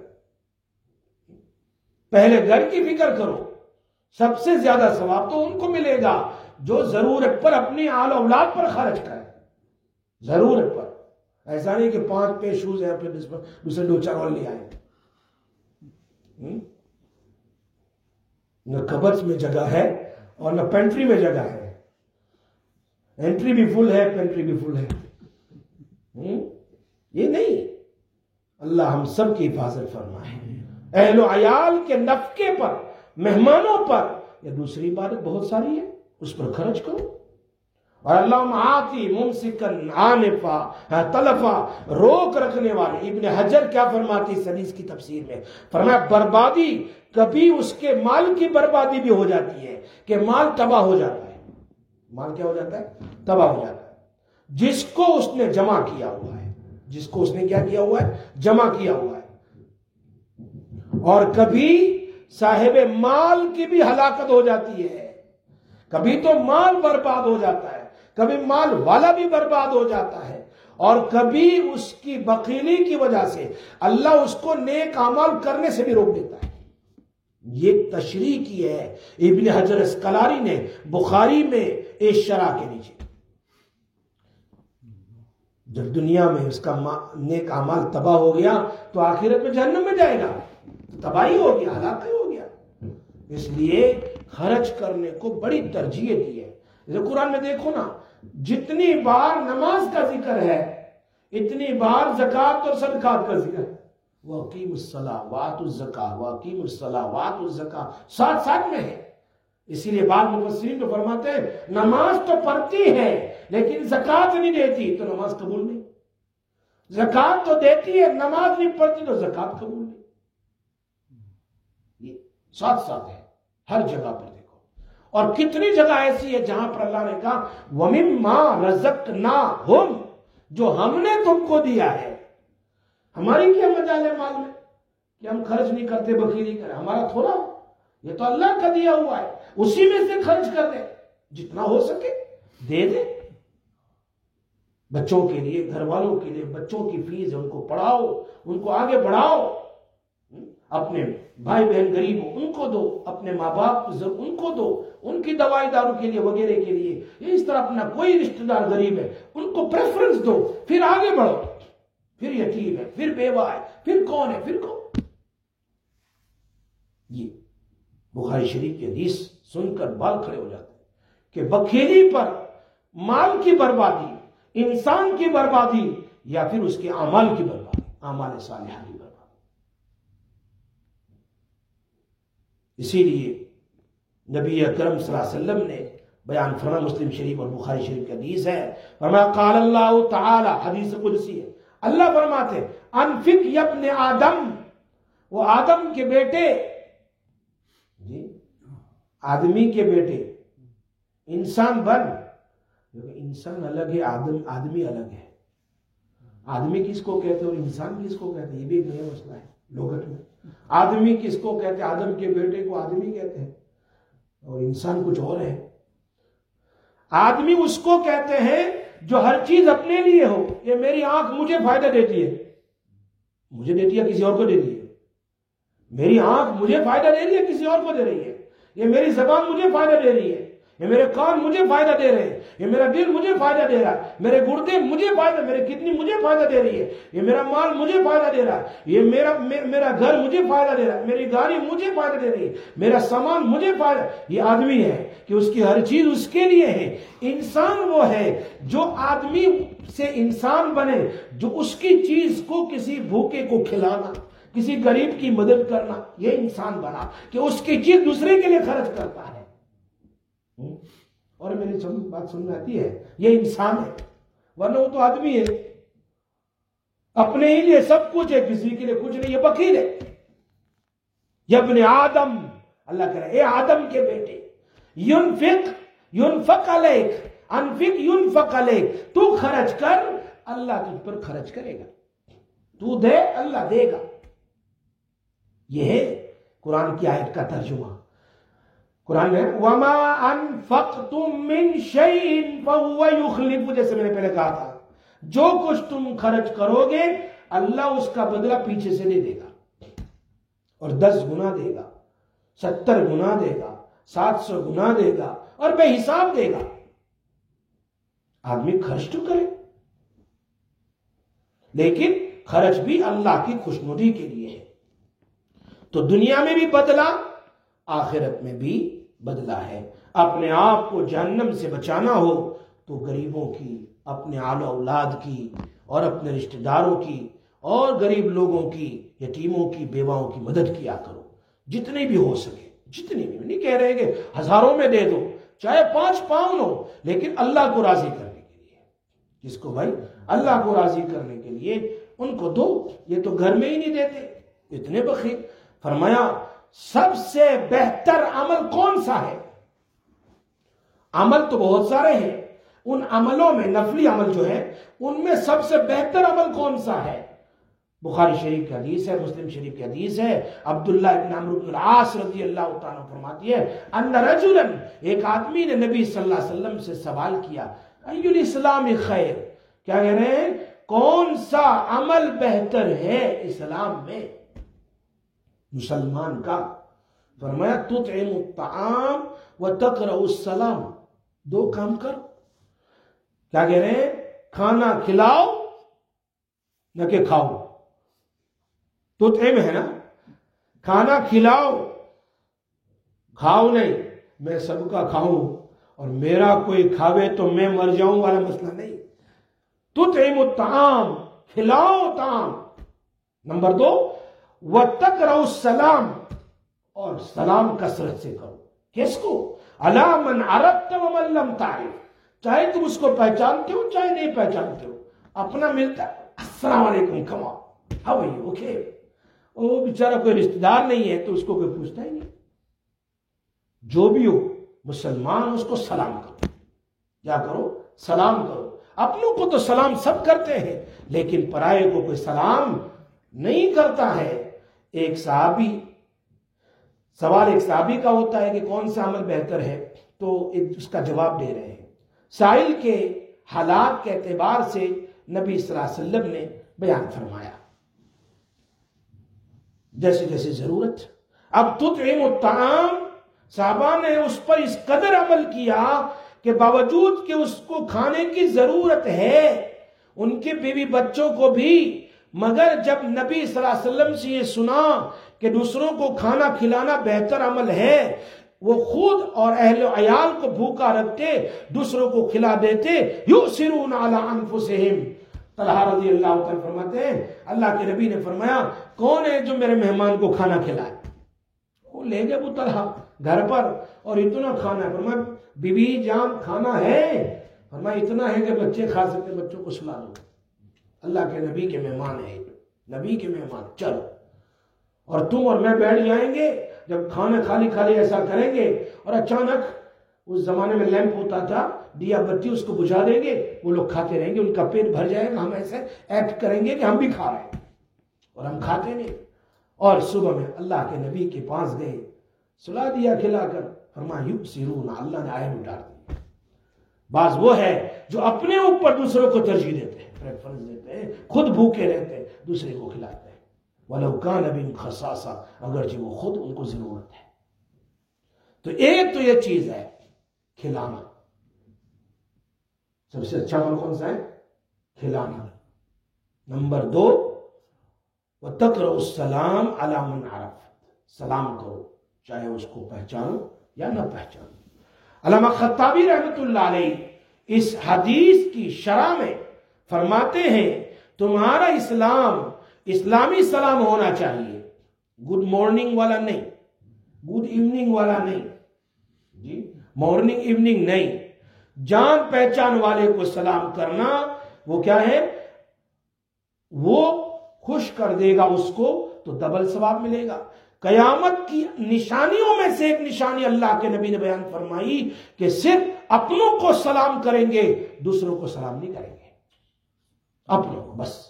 پہلے گھر کی فکر کرو. سب سے زیادہ ثواب تو ان کو ملے گا جو ضرورت پر اپنی آل اولاد پر خرچ کرے. ضرورت پر، ایسا نہیں کہ 5 پیر شوز ہیں پھر دوسرے 2-4 اور لے آئے. نہ کبرز میں جگہ ہے اور نہ پینٹری میں جگہ ہے. انٹری بھی فل ہے، پینٹری بھی فل ہے. یہ نہیں. اللہ ہم سب کی حفاظت فرمائے. اہل و عیال کے نفقے پر، مہمانوں پر، یا دوسری بات بہت ساری ہے، اس پر خرچ کرو. اور اللہم آتی ممسکن عانفا تلفا، روک رکھنے والے. ابن حجر کیا فرماتی اس حدیث کی تفسیر میں؟ فرمایا بربادی کبھی اس کے مال کی بربادی بھی ہو جاتی ہے کہ مال تباہ ہو جاتا ہے. مال کیا ہو جاتا ہے؟ تباہ ہو جاتا ہے. جس کو اس نے جمع کیا ہوا ہے، جس کو اس نے کیا کیا ہوا ہے؟ جمع کیا ہوا ہے. اور کبھی صاحب مال کی بھی ہلاکت ہو جاتی ہے. کبھی تو مال برباد ہو جاتا ہے، کبھی مال والا بھی برباد ہو جاتا ہے، اور کبھی اس کی بخیلی کی وجہ سے اللہ اس کو نیک اعمال کرنے سے بھی روک دیتا ہے. یہ تشریح کی ہے ابن حجر اسقلانی نے بخاری میں ایک شرح کے نیچے. جب دنیا میں اس کا نیک اعمال تباہ ہو گیا تو آخرت میں جہنم میں جائے گا. تباہی ہو گیا، ہلاکت ہو گیا. اس لیے خرچ کرنے کو بڑی ترجیح دی ہے. جیسے قرآن میں دیکھو نا، جتنی بار نماز کا ذکر ہے اتنی بار زکوٰۃ اور صدقات کا ذکر ہے. وَأَقِيمُوا الصَّلَاةَ وَآتُوا الزَّكَاةَ وَأَقِيمُوا الصَّلَاةَ وَآتُوا الزَّكَاةَ، ساتھ ساتھ میں ہے. اسی لیے بعض مفسرین تو فرماتے ہیں نماز تو پڑھتی ہے لیکن زکوٰۃ نہیں دیتی تو نماز قبول نہیں. زکوٰۃ تو دیتی ہے، نماز نہیں پڑھتی تو زکوٰۃ قبول نہیں. یہ ساتھ ساتھ ہے ہر جگہ پر. دیکھو اور کتنی جگہ ایسی ہے جہاں پر اللہ نے کہا وَمِمَّا رَزَقْنَاهُمْ، جو ہم نے تم کو دیا ہے. ہماری کیا مجال ہے مال میں کہ ہم خرچ نہیں کرتے، بخیلی کریں؟ ہمارا تھوڑا، یہ تو اللہ کا دیا ہوا ہے، اسی میں سے خرچ کر دیں، جتنا ہو سکے دے دیں. بچوں کے لیے، گھر والوں کے لیے، بچوں کی فیس ہے، ان کو پڑھاؤ، ان کو آگے بڑھاؤ. اپنے بھائی بہن غریب ہو ان کو دو، اپنے ماں باپ ان کو دو، ان کی دوائی دارو کے لیے وغیرہ کے لیے. اس طرح اپنا کوئی رشتہ دار غریب ہے ان کو پریفرنس دو، پھر آگے بڑھو. پھر یتیم ہے، پھر بیوہ ہے، پھر کون ہے، پھر کون. یہ بخاری شریف کی حدیث سن کر بال کھڑے ہو جاتے ہیں کہ بخیلی پر مال کی بربادی، انسان کی بربادی، یا پھر اس کے اعمال کی بربادی، اعمال صالحہ کی بربادی. اسی لیے نبی اکرم صلی اللہ علیہ وسلم نے بیان فرمایا، مسلم شریف اور بخاری شریف کی حدیث ہے، فرمایا قال اللہ تعالی، حدیث قدسی ہے، اللہ فرماتے ہیں انفق یا ابن آدم، وہ آدم کے بیٹے، جی آدمی کے بیٹے، انسان بن. انسان الگ ہے، آدمی الگ ہے. آدمی کس کو کہتے ہیں اور انسان کس کو کہتے ہیں، یہ بھی ایک نیا مسئلہ ہے لغت میں. آدمی کس کو کہتے ہیں؟ آدم کے بیٹے کو آدمی کہتے ہیں، اور انسان کچھ اور ہے. آدمی اس کو کہتے ہیں جو ہر چیز اپنے لیے ہو. یہ میری آنکھ مجھے فائدہ دیتی ہے، مجھے دیتی ہے کسی اور کو دیتی ہے. میری آنکھ مجھے فائدہ دے رہی ہے، کسی اور کو دے رہی ہے. یہ میری زبان مجھے فائدہ دے رہی ہے، یہ میرے کان مجھے فائدہ دے رہے ہیں، یہ میرا دل مجھے فائدہ دے رہا ہے، میرے گردے مجھے فائدہ، میرے کڈنی مجھے فائدہ دے رہی ہے، یہ میرا مال مجھے فائدہ دے رہا ہے، یہ میرا گھر مجھے فائدہ دے رہا ہے، میری گاڑی مجھے فائدہ دے رہی ہے، میرا سامان مجھے فائدہ. یہ آدمی ہے کہ اس کی ہر چیز اس کے لیے ہے. انسان وہ ہے جو آدمی سے انسان بنے، جو اس کی چیز کو کسی بھوکے کو کھلانا، کسی غریب کی مدد کرنا، یہ انسان بنا کہ اس کی چیز دوسرے کے لیے خرچ کرتا ہے. اور میری بات سن میں آتی ہے، یہ انسان ہے، ورنہ وہ تو آدمی ہے، اپنے ہی لیے سب کچھ ہے، کسی کے لیے کچھ نہیں. یہ بخیل ہے. یا ابن آدم، اللہ کہہ رہا ہے اے آدم کے بیٹے، ینفق علیک، انفق ینفق علیک، تو خرچ کر، اللہ تجھ پر خرچ کرے گا. تو دے، اللہ دے گا. یہ ہے قرآن کی آیت کا ترجمہ. قرآن میں وَمَا أَنفَقْتُم مِّن شَيْءٍ فَهُوَ يُخْلِفُ، جیسے میں نے پہلے کہا تھا، جو کچھ تم خرچ کرو گے اللہ اس کا بدلہ پیچھے سے دے گا، اور 10 گنا دے گا، 70 گنا دے گا، 700 گنا دے گا، اور بے حساب دے گا. آدمی خرچ تو کرے، لیکن خرچ بھی اللہ کی خوشنودی کے لیے ہے. تو دنیا میں بھی بدلہ، آخرت میں بھی بدلہ ہے۔ اپنے آپ کو جہنم سے بچانا ہو تو غریبوں کی، اپنے آل و اولاد کی، اور اپنے رشتہ داروں کی، اور غریب لوگوں کی، یتیموں کی، بیواؤں کی مدد کیا کرو، جتنے بھی ہو سکے، جتنے بھی۔ نہیں کہہ رہے کہ ہزاروں میں دے دو، چاہے 5 پاؤنڈ ہو، لیکن اللہ کو راضی کرنے کے لیے۔ جس کو بھائی اللہ کو راضی کرنے کے لیے ان کو دو، یہ تو گھر میں ہی نہیں دیتے، اتنے بخیل۔ فرمایا سب سے بہتر عمل کون سا ہے؟ عمل تو بہت سارے ہیں، ان عملوں میں نفلی عمل جو ہے ان میں سب سے بہتر عمل کون سا ہے؟ بخاری شریف کی حدیث ہے، مسلم شریف کی حدیث ہے، عبداللہ ابن عمرو بن العاص رضی اللہ تعالیٰ فرماتی ہے ان رجلا، ایک آدمی نے نبی صلی اللہ علیہ وسلم سے سوال کیا، ای الاسلام خیر، کیا کہہ رہے ہیں، کون سا عمل بہتر ہے اسلام میں مسلمان کا؟ فرمایا تطعم الطعام وتقرأ السلام، 2 کام کر۔ کیا کہہ رہے ہیں؟ کھانا کھلاؤ نہ کہ کھاؤ۔ تطعم ہے نا، کھانا کھلاؤ، کھاؤ نہیں میں سب کا کھاؤں اور میرا کوئی کھاوے تو میں مر جاؤں والا مسئلہ نہیں۔ تطعم الطعام، کھلاؤ طعام۔ نمبر 2 وتقرأ السلام، اور سلام کثرت سے کرو۔ کس کو؟ علی من عرفت ومن لم تعرف، چاہے تم اس کو پہچانتے ہو چاہے نہیں پہچانتے ہو، اپنا ملتا ہے السلام علیکم، come on, how are you, okay. وہ بیچارہ کوئی رشتہ دار نہیں ہے تو اس کو کوئی پوچھتا ہی نہیں۔ جو بھی ہو مسلمان، اس کو سلام کرو، کیا کرو؟ سلام کرو۔ اپنوں کو تو سلام سب کرتے ہیں، لیکن پرائے کو کوئی سلام نہیں کرتا ہے۔ ایک صحابی کا ہوتا ہے کہ کون سا عمل بہتر ہے، تو اس کا جواب دے رہے ہیں۔ سائل کے حالات کے اعتبار سے نبی صلی اللہ علیہ وسلم نے بیان فرمایا جیسے جیسے ضرورت۔ اب تطعم الطعام، صحابہ نے اس پر اس قدر عمل کیا کہ باوجود کہ اس کو کھانے کی ضرورت ہے، ان کے بیوی بچوں کو بھی، مگر جب نبی صلی اللہ علیہ وسلم سے یہ سنا کہ دوسروں کو کھانا کھلانا بہتر عمل ہے، وہ خود اور اہل و عیال کو بھوکا رکھتے، دوسروں کو کھلا دیتے۔ یؤثرون علی انفسہم، طلحہ رضی اللہ عنہ فرماتے ہیں اللہ کے نبی نے فرمایا کون ہے جو میرے مہمان کو کھانا کھلائے؟ وہ لے گئے ابو طلحہ گھر پر، اور اتنا کھانا ہے، فرمایا بیوی جان کھانا ہے؟ فرمایا اتنا ہے کہ بچے کھا سکتے، بچوں کو سلا دو، اللہ کے نبی کے مہمان ہیں، نبی کے مہمان، چلو۔ اور تم اور میں بیٹھ جائیں گے، جب کھانا خالی ایسا کریں گے، اور اچانک اس زمانے میں لیمپ ہوتا تھا، دیا بتی، اس کو بجھا دیں گے، وہ لوگ کھاتے رہیں گے، ان کا پیٹ بھر جائے گا، ہم ایسے ایکٹ کریں گے کہ ہم بھی کھا رہے ہیں اور ہم کھاتے نہیں۔ اور صبح میں اللہ کے نبی کے پاس گئے، سلا دیا کھلا کر، فرمایا یؤثرون، اللہ نے آیت اٹھا دی۔ بعض وہ ہے جو اپنے اوپر دوسروں کو ترجیح دیتے ہیں، پریفرنس دیتے ہیں، خود بھوکے رہتے ہیں، دوسرے کو کھلاتے ہیں۔ وَلَوْ كَانَ بِهِمْ خَصَاصَةٌ، اگرچہ وہ خود ان کو ضرورت ہے۔ تو ایک تو یہ چیز ہے کھلانا، سب سے اچھا عمل کون سا ہے؟ کھلانا۔ نمبر 2 وَتَقْرَأُ السَّلَامَ عَلَى مَنْ عَرَفْتَ، سلام کرو چاہے اس کو پہچانو یا نہ پہچانو۔ علامہ خطابی رحمۃ اللہ علیہ اس حدیث کی شرح میں فرماتے ہیں تمہارا اسلام اسلامی سلام ہونا چاہیے، گڈ مارننگ والا نہیں، گڈ ایوننگ والا نہیں، جی مارننگ ایوننگ نہیں، جان پہچان والے کو سلام کرنا، وہ کیا ہے؟ وہ خوش کر دے گا اس کو تو ڈبل ثواب ملے گا۔ قیامت کی نشانیوں میں سے ایک نشانی اللہ کے نبی نے بیان فرمائی کہ صرف اپنوں کو سلام کریں گے، دوسروں کو سلام نہیں کریں گے، اپنوں کو بس۔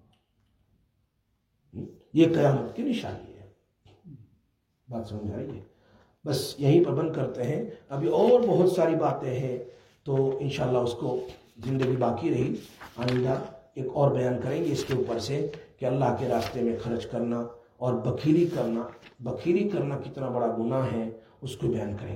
یہ قیامت کی نشانی ہے، بات سمجھ آئی ہے؟ بس یہیں پر بند کرتے ہیں، ابھی اور بہت ساری باتیں ہیں تو انشاءاللہ اس کو زندگی باقی رہی، آئندہ ایک اور بیان کریں گے اس کے اوپر سے کہ اللہ کے راستے میں خرچ کرنا اور بخیلی کرنا کتنا بڑا گناہ ہے، اس کو بیان کریں گے۔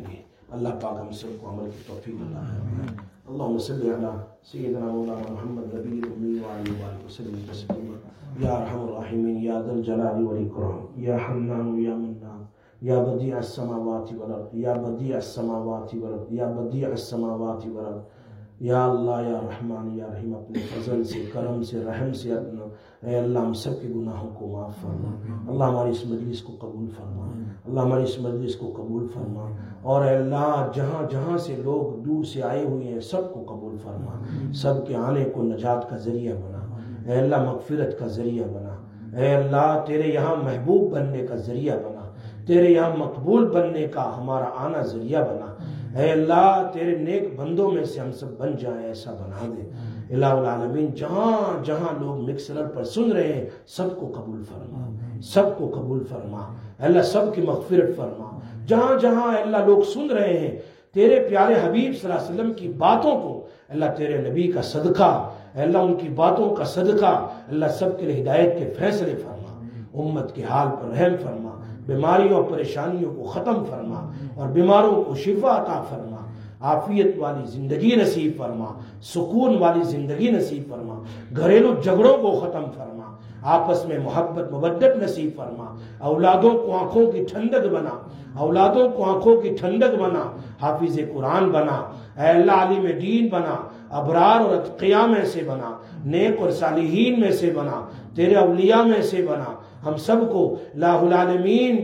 اللہ پاک ہم سب کو عمل کی توفیق عطا فرمائے۔ اللہم صلی علی سیدنا مولانا محمد نبی الامی وعلی آلہ وسلم تسلیما۔ یا ارحم الراحمین، یا ذا الجلال والاکرام، یا حنان یا منان، یا بدیع السماوات والارض، یا بدیع السماوات والارض، یا بدیع السماوات والارض، یا اللہ یا رحمان یا رحیم، اپنے فضل سے، کرم سے، رحم سے اپنا اے اللہ ہم سب کے گناہوں کو معاف فرما۔ اللہ ہماری اس مجلس کو قبول فرما، اللہ ہماری اس مجلس کو قبول فرما، اور اے اللہ جہاں جہاں سے لوگ دور سے آئے ہوئے ہیں سب کو قبول فرما، سب کے آنے کو نجات کا ذریعہ بنا، اے اللہ مغفرت کا ذریعہ بنا، اے اللہ تیرے یہاں محبوب بننے کا ذریعہ بنا، تیرے یہاں مقبول بننے کا ہمارا آنا ذریعہ بنا، اے اللہ تیرے نیک بندوں میں سے ہم سب بن جائیں، ایسا بنا دے الہ العالمین۔ جہاں جہاں لوگ مکسلر پر سن رہے ہیں سب کو قبول فرما، سب کو قبول فرما، اے اللہ سب کی مغفرت فرما۔ جہاں جہاں اے اللہ لوگ سن رہے ہیں تیرے پیارے حبیب صلی اللہ علیہ وسلم کی باتوں کو، اے اللہ تیرے نبی کا صدقہ، اے اللہ ان کی باتوں کا صدقہ، اللہ سب کے لیے ہدایت کے فیصلے فرما، امت کے حال پر رحم فرما، بیماریوں اور پریشانیوں کو ختم فرما، اور بیماروں کو شفا عطا فرما، عافیت والی زندگی نصیب فرما، سکون والی زندگی نصیب فرما، گھریلو جھگڑوں کو ختم فرما، آپس میں محبت مودت نصیب فرما، اولادوں کو آنکھوں کی ٹھنڈک بنا، اولادوں کو آنکھوں کی ٹھنڈک بنا، حافظ قرآن بنا، اے اللہ عالم دین بنا، ابرار اور اتقیاء میں سے بنا، نیک اور صالحین میں سے بنا، تیرے اولیاء میں سے بنا، ہم سب کو الہ العالمین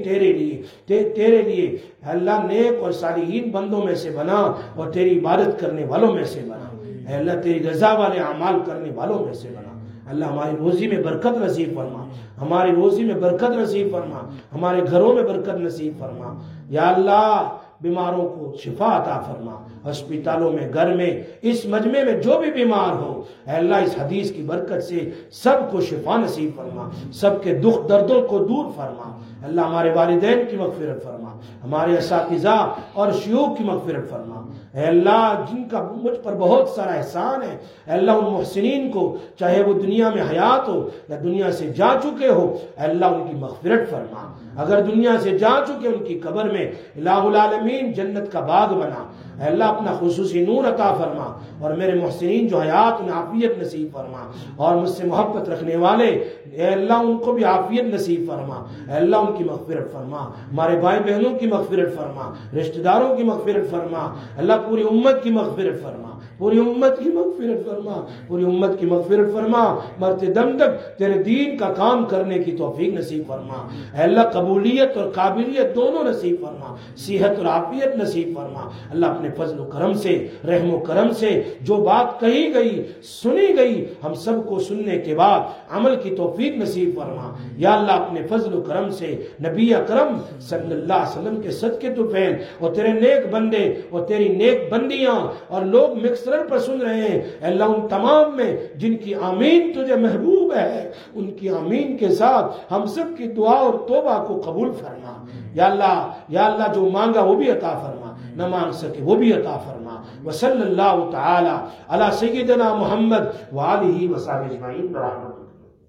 تیرے لیے اللہ نیک اور صالحین بندوں میں سے بنا، اور تیری عبادت کرنے والوں میں سے بنا، اے اللہ تیری رضا والے اعمال کرنے والوں میں سے بنا۔ اللہ ہماری روزی میں برکت نصیب فرما، ہماری روزی میں برکت نصیب فرما، ہمارے گھروں میں برکت نصیب فرما، یا اللہ بیماروں کو شفا عطا فرما، ہسپتالوں میں، گھر میں، اس مجمع میں جو بھی بیمار ہو، اے اللہ اس حدیث کی برکت سے سب کو شفا نصیب فرما، سب کے دکھ دردوں کو دور فرما، اللہ ہمارے والدین کی مغفرت فرما، ہمارے اساتذہ اور شیوخ کی مغفرت فرما، اے اللہ جن کا مجھ پر بہت سارا احسان ہے، اے اللہ ان محسنین کو چاہے وہ دنیا میں حیات ہو یا دنیا سے جا چکے ہو، اے اللہ ان کی مغفرت فرما، اگر دنیا سے جا چکے ان کی قبر میں الہ العالمین جنت کا باغ بنا، اے اللہ اپنا خصوصی نور عطا فرما، اور میرے محسنین جو حیات انہیں عافیت نصیب فرما، اور مجھ سے محبت رکھنے والے اے اللہ ان کو بھی عافیت نصیب فرما، اے اللہ ان کی مغفرت فرما، ہمارے بھائی بہنوں کی مغفرت فرما، رشتہ داروں کی مغفرت فرما، اللہ پوری امت کی مغفرت فرما، پوری امت کی مغفرت فرما، پوری امت کی مغفرت فرما، مرتے دم تک تیرے دین کا کام کرنے کی توفیق نصیب فرما، اے اللہ قبولیت اور قابلیت دونوں نصیب فرما، صحت اور عافیت نصیب فرما، اللہ اپنے فضل و کرم سے، رحم و کرم سے جو بات کہی گئی سنی گئی ہم سب کو سننے کے بعد عمل کی توفیق نصیب فرما، یا اللہ اپنے فضل و کرم سے نبی اکرم صلی اللہ علیہ وسلم کے صدقے تو فعل اور تیرے نیک بندے اور تیری نیک بندیاں اور لوگ مکسرر پر سن رہے ہیں، اے اللہ ان تمام میں جن کی آمین تجھے محبوب ہے ان کی آمین کے ساتھ ہم سب کی دعا اور توبہ کو قبول فرما، یا اللہ جو مانگا وہ بھی عطا فرما، نہ مانگ سکے وہ بھی عطا فرما، وصلی اللہ تعالی علی سیدنا محمد وآلہ وصحبہ اجمعین برحمتک۔